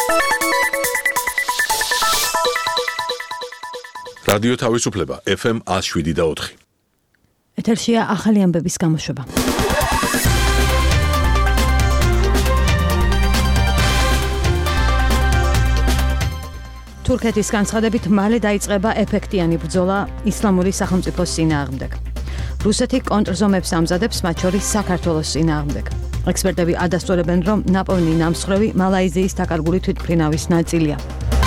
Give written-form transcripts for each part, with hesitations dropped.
რადიო თავისუფლება FM 107.4. ეთერშია ახალი ამბების გამოშვება. თურქეთის განცხადებით მალე დაიწყება ეფექტიანი ბრძოლა ისლამური სახელმწიფოს წინააღმდეგ. რუსეთი კონტრზომებს ამზადებს, მათ შორის საქართველოს წინააღმდეგ. ექსპერტები ადასტურებენ, რომ ნაპოვნი ნამსხვრევი მალაიზიის დაკარგული თვითმფრინავის ნაწილია.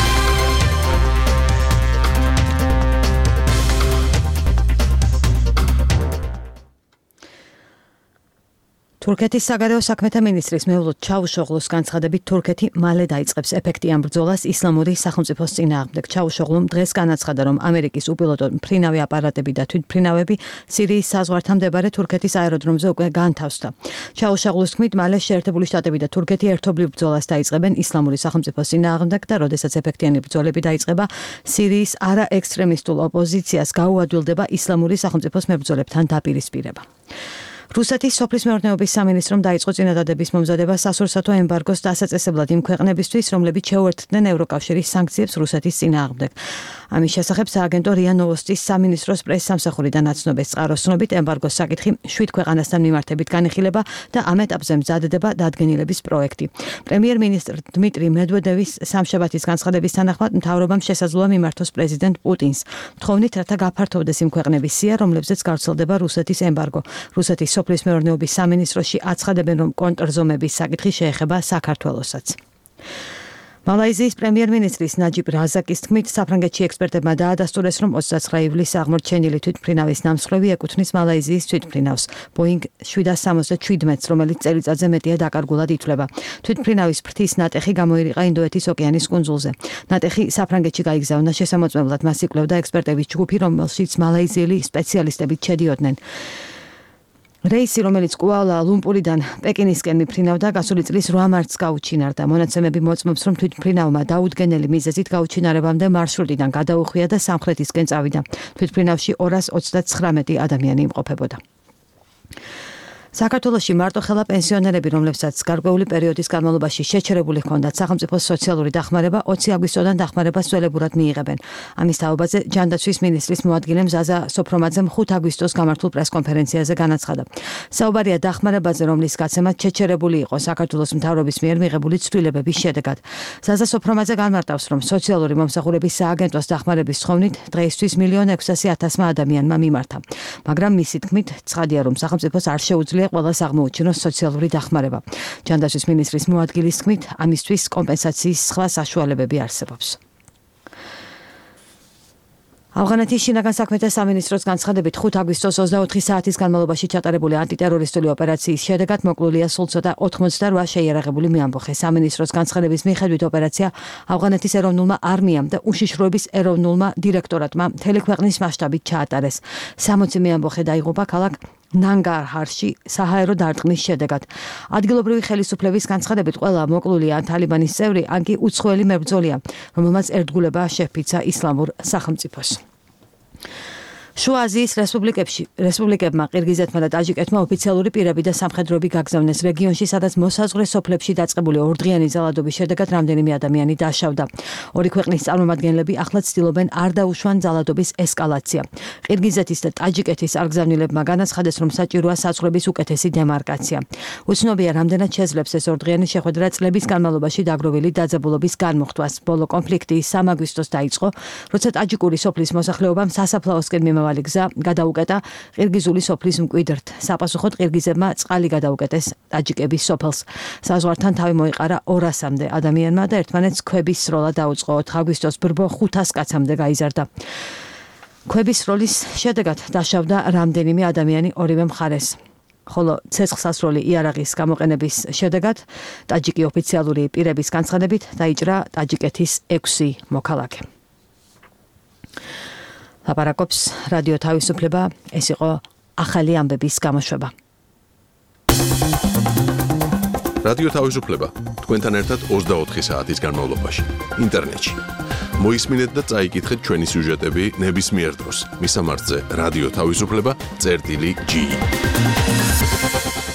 თურქეთის საგარეო საქმეთა მინისტრის მევლოდ ჩავუშოღლოს განცხადებით თურქეთი მალე დაიწყებს ეფექტიან ბრძოლას ისლამური სახელმწიფოს წინააღმდეგ. ჩავუშოღლომ დღეს განაცხადა, რომ ამერიკის უპილოტო მფრინავი აპარატები და თვითმფრინავები სირიის საზღვართან მდებარე თურქეთის აეროდრომზე უკვე განთავსდა. ჩავუშოღლოს თქმით, მალე შეერთებული შტატები და თურქეთი ერთობლივ ბრძოლას დაიწყებენ ისლამური სახელმწიფოს წინააღმდეგ და როდესაც ეფექტიანი ბრძოლები დაიწყება, სირიის არაექსტრემისტულ ოპოზიციას გაუადვილდება ისლამური სახელმწიფოს მებრძოლებთან დაპირისპირება. რუსეთის სოფლის მეურნეობის სამინისტრომ დაიწყო წინადადების მომზადება სასურსათო ემბარგოს დასაწესებლად იმ ქვეყნებისთვის, რომლებიც შეუერთდნენ ევროკავშირის სანქციებს რუსეთის წინააღმდეგ. ამის შესახებ სააგენტო რია ნოვოსტის სამინისტროს პრესსამსახურიდან აცნობის წყაროს ცნობით, ემბარგოს საკითხი 7 ქვეყანასთან მიმართებით განიხილება და ამ ეტაპზე მზადდება დადგენილების პროექტი. პრემიერ-მინისტრ დმიტრი მედვედევის სამშაბათის განცხადების თანახმად, მთავრობამ შესაძლოა მიმართოს პრეზიდენტ პუტინს, თხოვნით, რათა გაფართოვდეს იმ ქვეყნების სია, რომლებზეც გავრცელდება რუსეთის ემბარგო. რუსეთის სოფლის მეურნეობის სამინისტროში აცხადებენ, რომ კონტრზომების საკითხი შეეხება საქართველოსაც. მალაიზიის პრემიერ-მინისტრის ნაჯიბ რაზაკის თქმით, საფრანგეთში ექსპერტებმა დაადასტურეს, რომ 29 ივლისს აღმორჩენილი თვითმფრინავის ნამსხვრევი ეკუთვნის მალაიზიის თვითმფრინავს Boeing 777-ს, რომელიც წელიწადზე მეტია დაკარგულად ითვლება. თვითმფრინავის ფრთის ნატეხი გამოირიყა ინდოეთის ოკეანის კუნძულზე. ნატეხი საფრანგეთში გაიგზავნა, შესამოწმებლად მას იკვლევდა ექსპერტების ჯგუფი, რომელშიც მალაიზიელი სპეციალისტები ჩედიოდნენ. რეისი, რომელიც კუალა-ლუმპურიდან პეკინისკენ მიფრინავდა, გასული წლის 8 მარტს გაუჩინარდა. მონაცემები მოწმობს, რომ თვითმფრინავმა დაუდგენელი მიზეზით გაუჩინარებამდე მარშრუტიდან გადაუხვია და სამხრეთისკენ წავიდა. თვითმფრინავში 239 ადამიანი იმყოფებოდა. საქართველოში მარტოხელა პენსიონერები, რომლებსაც გარკვეული პერიოდის განმავლობაში შეჩერებული ჰქონდათ სახელმწიფოს სოციალური დახმარება, 20 აგვისტოდან დახმარებას ძველებურად მიიღებენ. ამის თაობაზე ჯანდაცვის მინისტრის მოადგილემ ზაზა სოფრომაძემ 5 აგვისტოს გამართულ პრესკონფერენციაზე განაცხადა. საუბარია დახმარებაზე, რომლის გაცემად შეჩერებული იყო საქართველოს მთავრობის მიერ მიღებული ცვლილებების შედეგად. ზაზა სოფრომაძე განმარტავს, რომ სოციალური მომსახურების სააგენტოს დახმარების თხოვნით დღეისთვის 1.600.000 ადამიანმა მიმართა. მაგრამ მისი თქმით, ცხადია, რომ სახელმწიფოს არ შეუძლია ყველას აღმოუჩინოს სოციალური დახმარება. ჯანდაცვის მინისტრის მოადგილის თქმით, ამისთვის კომპენსაციის სხვა საშუალებები არსებობს. ავღანეთის შინაგან საქმეთა სამინისტროს განცხადებით 5 აგვისტოს 24 საათის განმავლობაში ჩატარებული ანტიტერორისტული ოპერაციის შედეგად მოკლულია სულ ცოტა 88 შეიარაღებული მეამბოხე. სამინისტროს განცხადების მიხედვით ოპერაცია ავღანეთის ეროვნულმა არმიამ და უშიშროების ეროვნულმა დირექტორატმა მთელი ქვეყნის მასშტაბით ჩაატარეს. 60 მეამბოხე დაიღუპა ქალაქ ნანგარჰარში საჰაერო დარტყმის შედეგად. ადგილობრივი ხელისუფლების განცხადებით ყველა მოკლული ან თალიბანის წევრი, ან კი უცხოელი მებრძოლია, რომელმაც ერთგულება შეფიცა ისლამურ სახელმწიფოს. შუა აზიის რესპუბლიკებმა ყირგიზეთმა და ტაჯიკეთმა ოფიციალური პირები და სამხედროები გაგზავნეს რეგიონში, სადაც მოსაზღვრე სოფლებში დაწყებული ორდღიანი ძალადობის შედეგად რამდენიმე ადამიანი დაშავდა. ორი ქვეყნის წარმომადგენლები ახლა ცდილობენ არ დაუშვან ძალადობის ესკალაცია. ყირგიზეთის და ტაჯიკეთის არგზავნილებმა განაცხადეს, რომ საჭიროა საზღვრების უკეთესი დემარკაცია. უცნობია, რამდენად შეძლებს ეს ორდღიანი შეხვედრა წლების განმავლობაში დაგროვილი დაძაბულობის განმუხტვას. ბოლო კონფლიქტი 3 აგვისტოს დაიწყო, როცა ტაჯიკური სოფლის მოსახლეობამ სასაფლაოსკენ მიმავალი გზა გადაუკეტა ყირგიზული სოფლის მკვიდრთ. საპასუხოდ ყირგიზებმა წყალი გადაუკეტეს ტაჯიკების სოფელს. საზღვართან თავი მოიყარა 200-მდე ადამიანმა და ერთმანეთს ქვების სროლა დაუწყო. 4 აგვისტოს ბრბო 500 კაცამდე გაიზარდა. ქვების სროლის შედეგად დაშავდა რამდენიმე ადამიანი ორივე მხარეს. ხოლო ცეცხლსასროლი იარაღის გამოყენების შედეგად ტაჯიკი ოფიციალური პირების განცხადებით დაიჭრა ტაჯიკეთის 6 მოქალაქე. ლაპარაკობს რადიო თავისუფლება, ეს იყო ახალი ამბების გამოშვება. რადიო თავისუფლება თქვენთან ერთად 24 საათის განმავლობაში ინტერნეტში. მოისმინეთ და წაიკითხეთ ჩვენი სიუჟეტები ნებისმიერ დროს. მისამართზე რადიო თავისუფლება წერტილი G.